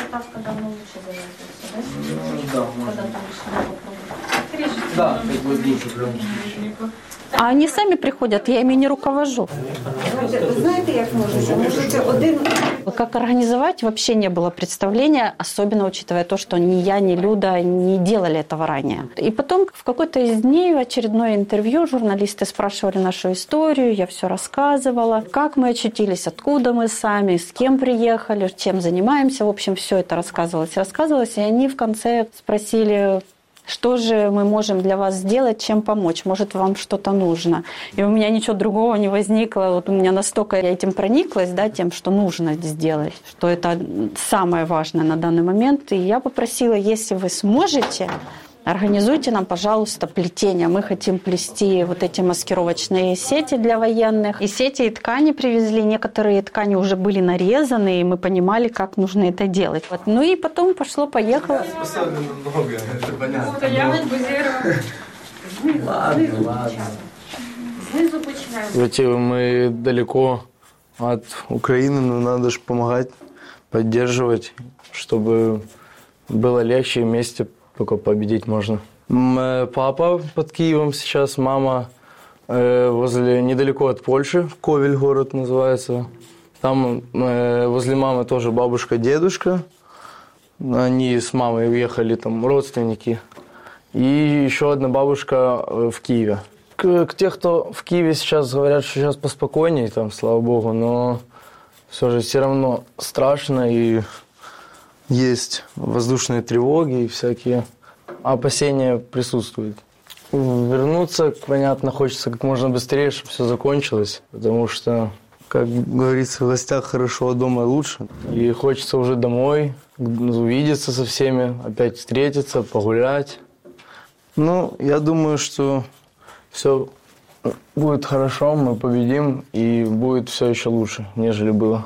Да, как бы лучше прям. А они сами приходят, я ими не руковожу. Знаете, как можете? Как организовать, вообще не было представления, особенно учитывая то, что ни я, ни Люда не делали этого ранее. И потом в какой-то из дней, в очередное интервью, журналисты спрашивали нашу историю, я все рассказывала, как мы очутились, откуда мы сами, с кем приехали, чем занимаемся. В общем, все это рассказывалось, и они в конце спросили: что же мы можем для вас сделать, чем помочь? Может, вам что-то нужно? И у меня ничего другого не возникло. Вот у меня настолько я этим прониклась, да, тем, что нужно сделать, что это самое важное на данный момент. И я попросила, если вы сможете, организуйте нам, пожалуйста, плетение. Мы хотим плести вот эти маскировочные сети для военных. И сети, и ткани привезли. Некоторые ткани уже были нарезаны, и мы понимали, как нужно это делать. Вот. Ну и потом пошло-поехало. Много, это понятно. Ладно. Ведь мы далеко от Украины, но надо же помогать, поддерживать, чтобы было легче и вместе только победить можно. Папа под Киевом сейчас, мама недалеко от Польши, Ковель город называется. Там возле мамы тоже бабушка, дедушка. Они с мамой уехали, там родственники. И еще одна бабушка в Киеве. К тех, кто в Киеве сейчас говорят, что сейчас поспокойнее, там, слава богу, но все равно страшно и есть воздушные тревоги и всякие опасения присутствуют. Вернуться, понятно, хочется как можно быстрее, чтобы все закончилось, потому что, как говорится, в гостях хорошо, а дома лучше. И хочется уже домой, увидеться со всеми, опять встретиться, погулять. Ну, я думаю, что все будет хорошо, мы победим, и будет все еще лучше, нежели было.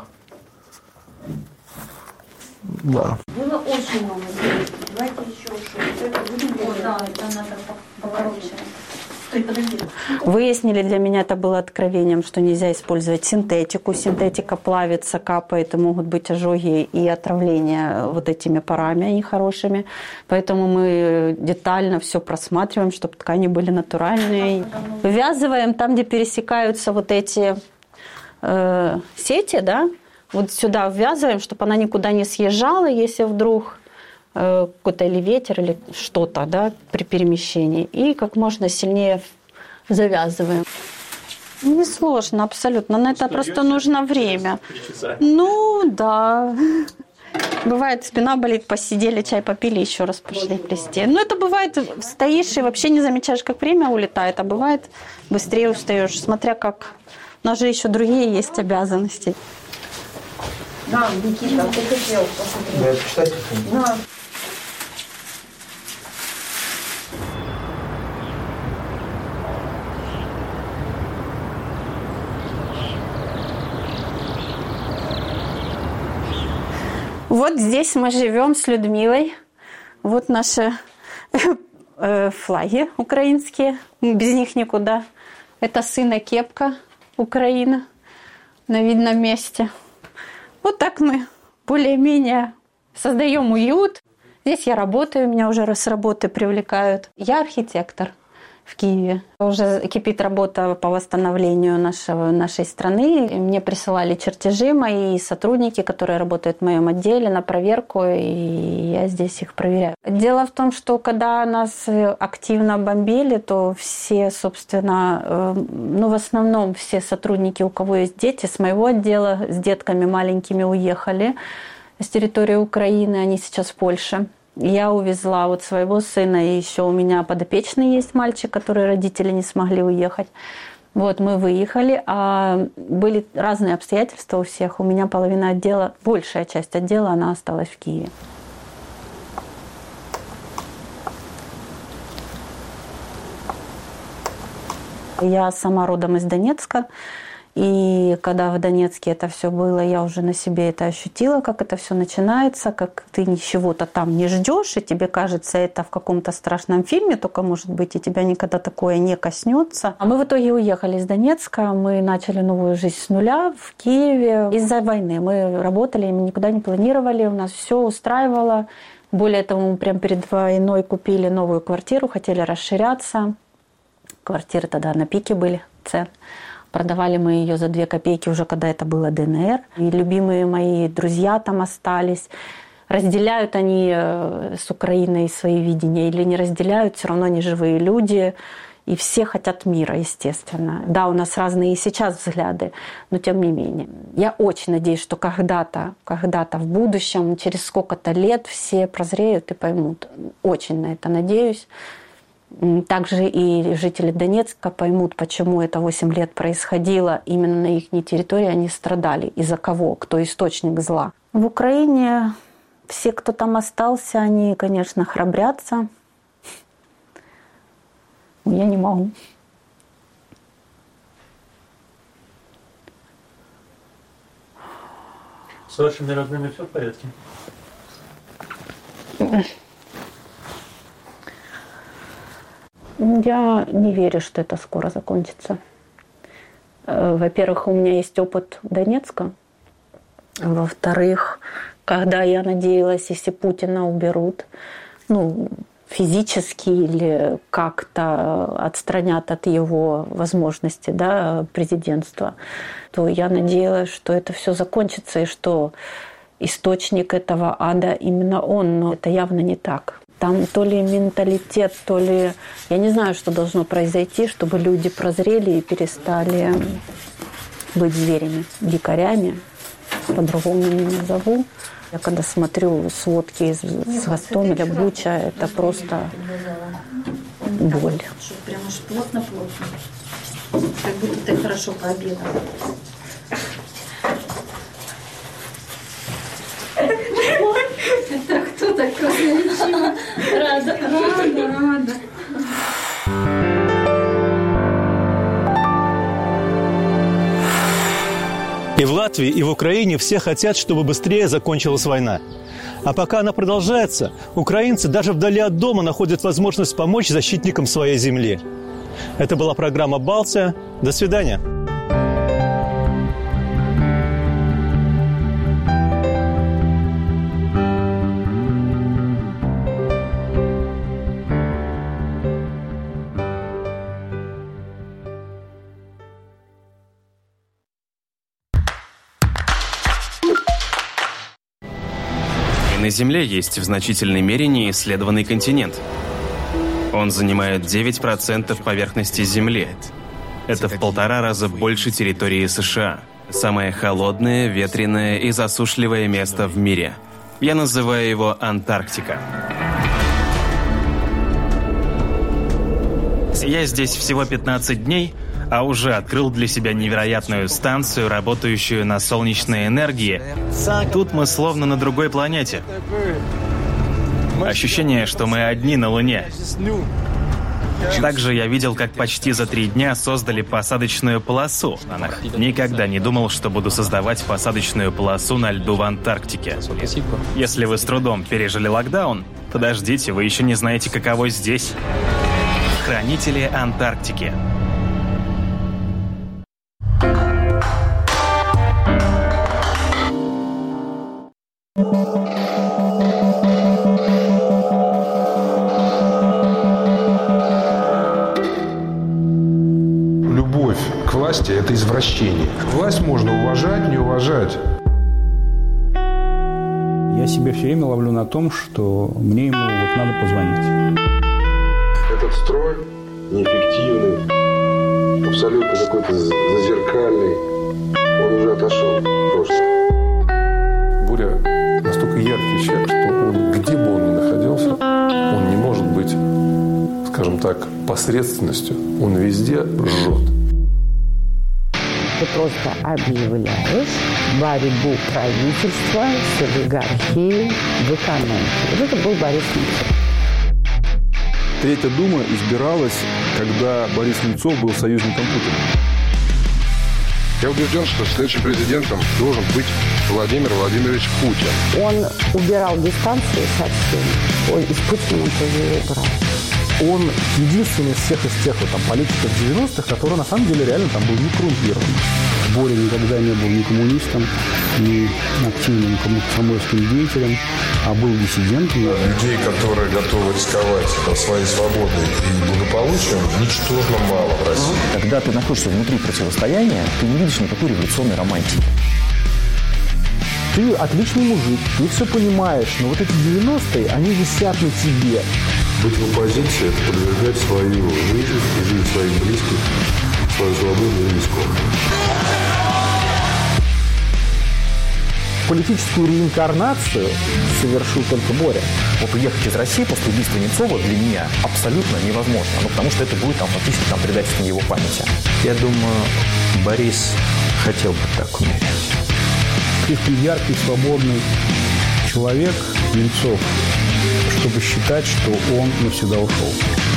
Да. Было очень много людей. Давайте еще что-то. Да, это надо поворочить. Выяснили, для меня это было откровением, что нельзя использовать синтетику. Синтетика плавится, капает, и могут быть ожоги и отравления вот этими парами нехорошими. Поэтому мы детально все просматриваем, чтобы ткани были натуральные. Ввязываем там, где пересекаются вот эти сети, да, вот сюда ввязываем, чтобы она никуда не съезжала, если вдруг какой-то или ветер, или что-то, да, при перемещении. И как можно сильнее завязываем. Несложно абсолютно. На это просто нужно время. Ну, да. Бывает, спина болит, посидели, чай попили, еще раз пошли плести. Ну, это бывает, стоишь и вообще не замечаешь, как время улетает, а бывает, быстрее устаешь, смотря как. У нас же еще другие есть обязанности. Да, Никита, ты хотел посмотреть. Да, почитать хотел. Да. Вот здесь мы живем с Людмилой. Вот наши флаги украинские. Без них никуда. Это сына кепка Украина на видном месте. Вот так мы более-менее создаем уют. Здесь я работаю, меня уже с работы привлекают. Я архитектор в Киеве. Уже кипит работа по восстановлению нашей страны. Мне присылали чертежи мои сотрудники, которые работают в моем отделе, на проверку, и я здесь их проверяю. Дело в том, что когда нас активно бомбили, то все, собственно, в основном все сотрудники, у кого есть дети, с моего отдела, с детками маленькими уехали с территории Украины, они сейчас в Польше. Я увезла вот своего сына, и еще у меня подопечный есть мальчик, который родители не смогли уехать. Вот мы выехали, а были разные обстоятельства у всех. У меня половина отдела, большая часть отдела, она осталась в Киеве. Я сама родом из Донецка. И когда в Донецке это все было, я уже на себе это ощутила, как это все начинается, как ты чего-то там не ждешь, и тебе кажется, это в каком-то страшном фильме, только, может быть, и тебя никогда такое не коснется. А мы в итоге уехали из Донецка, мы начали новую жизнь с нуля в Киеве. Из-за войны мы работали, мы никуда не планировали, у нас все устраивало. Более того, мы прямо перед войной купили новую квартиру, хотели расширяться. Квартиры тогда на пике были цен. Продавали мы ее за 2 копейки уже, когда это было ДНР. И любимые мои друзья там остались. Разделяют они с Украиной свои видения или не разделяют, все равно они живые люди. И все хотят мира, естественно. Да, у нас разные и сейчас взгляды, но тем не менее. Я очень надеюсь, что когда-то в будущем, через сколько-то лет все прозреют и поймут. Очень на это надеюсь. Также и жители Донецка поймут, почему это 8 лет происходило. Именно на их территории они страдали. Из-за кого? Кто источник зла? В Украине все, кто там остался, они, конечно, храбрятся. Я не могу. С вашими родными все в порядке? Я не верю, что это скоро закончится. Во-первых, у меня есть опыт Донецка. Во-вторых, когда я надеялась, если Путина уберут, физически или как-то отстранят от его возможности, президентства, то я надеялась, что это все закончится и что источник этого ада именно он. Но это явно не так. Там то ли менталитет, то ли... Я не знаю, что должно произойти, чтобы люди прозрели и перестали быть зверями, дикарями. По-другому не назову. Я когда смотрю сводки с Гостомеля, Буча, это просто боль. Прям уж плотно-плотно. Как будто ты хорошо пообедала. Это кто такой? Рада. И в Латвии, и в Украине все хотят, чтобы быстрее закончилась война. А пока она продолжается, украинцы даже вдали от дома находят возможность помочь защитникам своей земли. Это была программа «Балтия». До свидания. На Земле есть в значительной мере неисследованный континент. Он занимает 9% поверхности Земли. Это в 1,5 раза больше территории США. Самое холодное, ветреное и засушливое место в мире. Я называю его Антарктика. Я здесь всего 15 дней, а уже открыл для себя невероятную станцию, работающую на солнечной энергии. Тут мы словно на другой планете. Ощущение, что мы одни на Луне. Также я видел, как почти за 3 дня создали посадочную полосу. Никогда не думал, что буду создавать посадочную полосу на льду в Антарктике. Если вы с трудом пережили локдаун, подождите, вы еще не знаете, каково здесь. Хранители Антарктики. Любовь к власти – это извращение. Власть можно уважать, не уважать. Я себя все время ловлю на том, что мне ему надо позвонить. Этот строй неэффективный, абсолютно какой-то зазеркальный, он уже отошел в прошлое. Буря настолько яркий человек, что он, где бы он ни находился, он не может быть, скажем так, посредственностью. Он везде жжет. Ты просто объявляешь борьбу правительства с олигархией в экономике. Вот это был Борис Немцов. Третья дума избиралась, когда Борис Немцов был союзником Путина. Я убежден, что следующим президентом должен быть Владимир Владимирович Путин. Он убирал дистанцию со всеми. И с Путиным он тоже ее убрал. Он единственный из всех там, политиков 90-х, который на самом деле реально там был не коррумпирован. Боря никогда не был ни коммунистом, ни активным комсомольским деятелем, а был диссидентом. Людей, которые готовы рисковать своей свободой и благополучием, ничтожно мало в России. Когда ты находишься внутри противостояния, ты не видишь никакой революционной романтики. Ты отличный мужик, ты все понимаешь, но вот эти 90-е, они висят на тебе. Быть в оппозиции – это подвергать свою жизнь и жизнь своих близких, свою свободу риску. Политическую реинкарнацию совершил только Боря. Вот уехать из России после убийства Немцова для меня абсолютно невозможно. Ну, потому что это будет фактически предательством его памяти. Я думаю, Борис хотел бы так умереть. Слишком яркий, свободный человек Немцов, чтобы считать, что он навсегда ушел.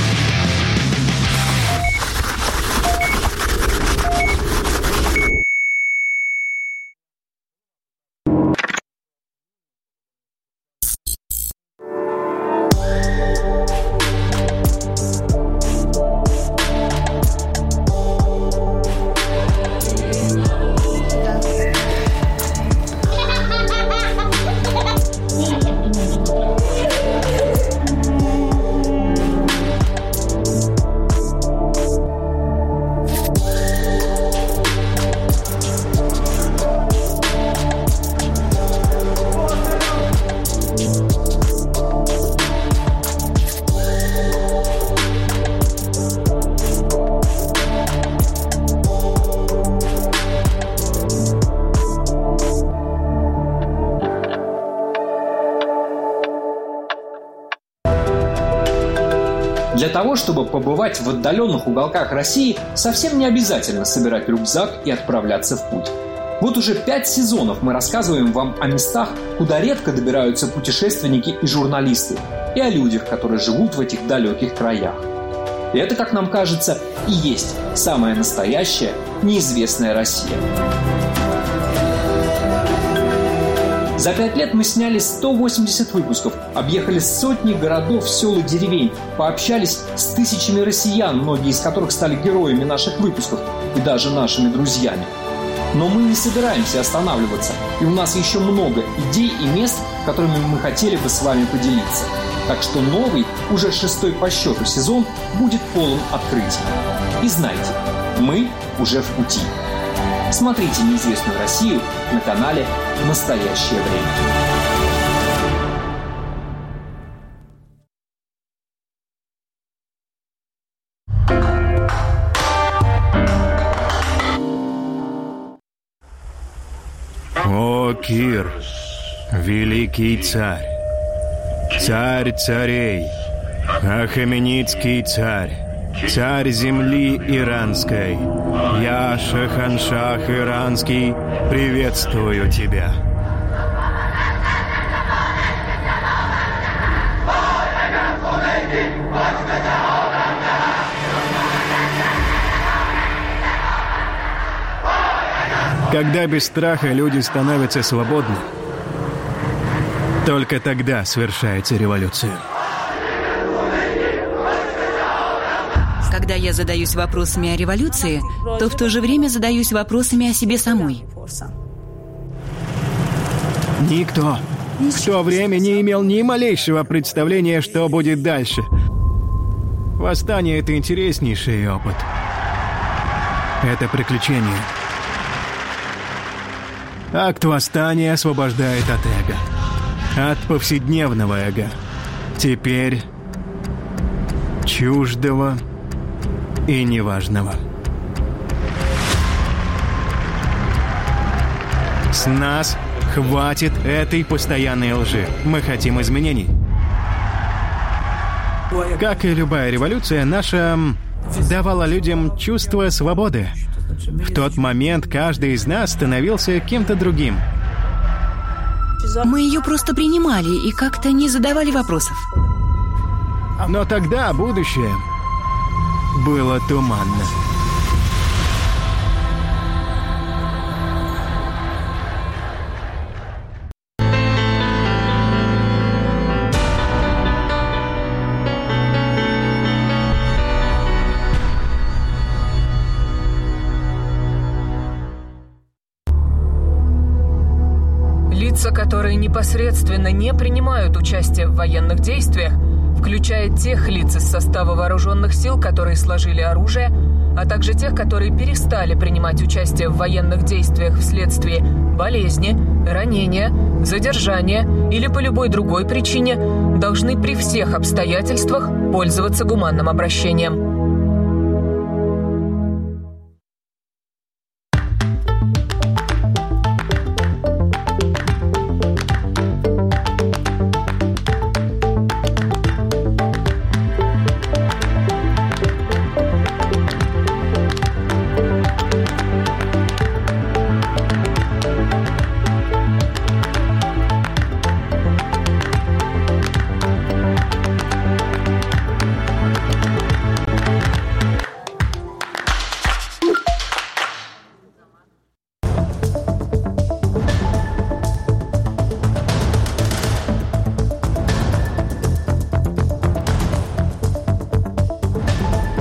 Для того, чтобы побывать в отдаленных уголках России, совсем не обязательно собирать рюкзак и отправляться в путь. Вот уже 5 сезонов мы рассказываем вам о местах, куда редко добираются путешественники и журналисты, и о людях, которые живут в этих далеких краях. И это, как нам кажется, и есть самая настоящая, неизвестная Россия. За 5 лет мы сняли 180 выпусков, объехали сотни городов, сел и деревень, пообщались с тысячами россиян, многие из которых стали героями наших выпусков и даже нашими друзьями. Но мы не собираемся останавливаться, и у нас еще много идей и мест, которыми мы хотели бы с вами поделиться. Так что новый, уже 6-й по счету сезон будет полон открытий. И знайте, мы уже в пути. Смотрите «Неизвестную Россию» на канале «Настоящее время». О, Кир, великий царь, царь царей, Ахеменидский царь, царь земли иранской, я, Шаханшах иранский, приветствую тебя. Когда без страха люди становятся свободны, только тогда совершается революция. Когда я задаюсь вопросами о революции, то в то же время задаюсь вопросами о себе самой. Никто в то время не имел ни малейшего представления, что будет дальше. Восстание — это интереснейший опыт. Это приключение. Акт восстания освобождает от эго. От повседневного эго. Теперь чуждого и неважного. С нас хватит этой постоянной лжи. Мы хотим изменений. Как и любая революция, наша давала людям чувство свободы. В тот момент каждый из нас становился кем-то другим. Мы ее просто принимали и как-то не задавали вопросов. Но тогда будущее было туманно. которые непосредственно не принимают участие в военных действиях, включая тех лиц из состава вооруженных сил, которые сложили оружие, а также тех, которые перестали принимать участие в военных действиях вследствие болезни, ранения, задержания или по любой другой причине, должны при всех обстоятельствах пользоваться гуманным обращением.